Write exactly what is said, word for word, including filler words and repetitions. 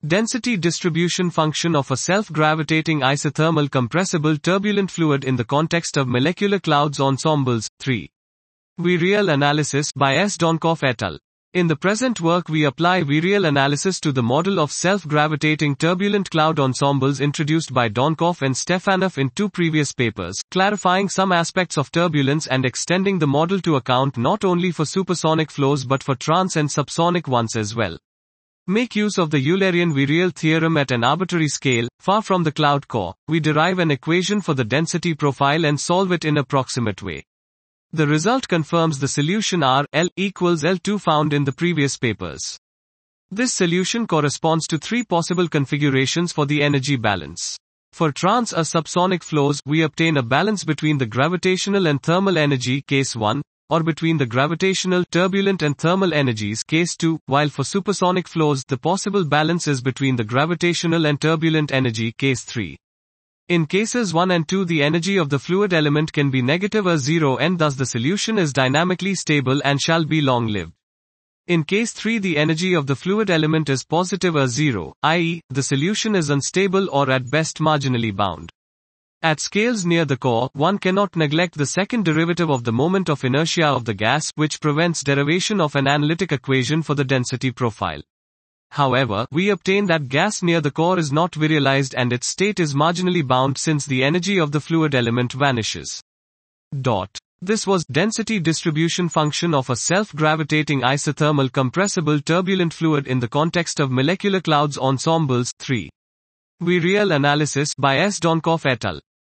Density distribution function of a self-gravitating isothermal compressible turbulent fluid in the context of molecular clouds ensembles. three. Virial analysis by S. Donkov et al. In the present work we apply virial analysis to the model of self-gravitating turbulent cloud ensembles introduced by Donkov and Stefanov in two previous papers, clarifying some aspects of turbulence and extending the model to account not only for supersonic flows but for trans and subsonic ones as well. Make use of the Eulerian virial theorem at an arbitrary scale, far from the cloud core. We derive an equation for the density profile and solve it in a proximate way. The result confirms the solution R, L, equals L two found in the previous papers. This solution corresponds to three possible configurations for the energy balance. For trans or subsonic flows, we obtain a balance between the gravitational and thermal energy, case one, or between the gravitational, turbulent and thermal energies, case two, while for supersonic flows, the possible balance is between the gravitational and turbulent energy, case three. In cases one and two, the energy of the fluid element can be negative or zero and thus the solution is dynamically stable and shall be long-lived. In case three, the energy of the fluid element is positive or zero, that is, the solution is unstable or at best marginally bound. At scales near the core, one cannot neglect the second derivative of the moment of inertia of the gas, which prevents derivation of an analytic equation for the density profile. However, we obtain that gas near the core is not virialized and its state is marginally bound since the energy of the fluid element vanishes. Dot. This was density distribution function of a self-gravitating isothermal compressible turbulent fluid in the context of molecular clouds ensembles. three. Virial analysis by S. Donkov et al.